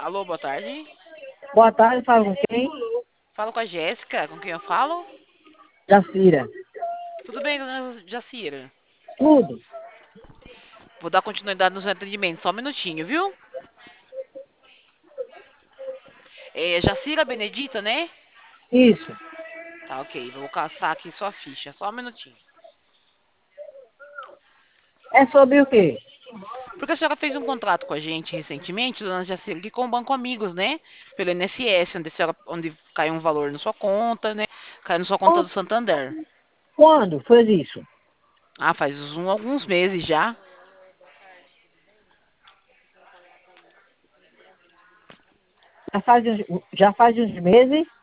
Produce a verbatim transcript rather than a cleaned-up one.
Alô, boa tarde. Boa tarde, fala com quem? Falo com a Jéssica, com quem eu falo? Jacira. Tudo bem, dona Jacira? Tudo. Vou dar continuidade nos atendimentos, só um minutinho, viu? É Jacira Benedita, né? Isso. Tá, ok. Vou caçar aqui sua ficha, só um minutinho. É sobre o quê? Porque a senhora fez um contrato com a gente recentemente, dona Jacira, aqui com o Banco Amigos, né? Pelo I N S S, onde, a senhora, onde cai um valor na sua conta, né? Cai na sua conta Quan- do Santander. Quando fez isso? Ah, faz um, alguns meses já. Já faz, uns- já faz uns meses?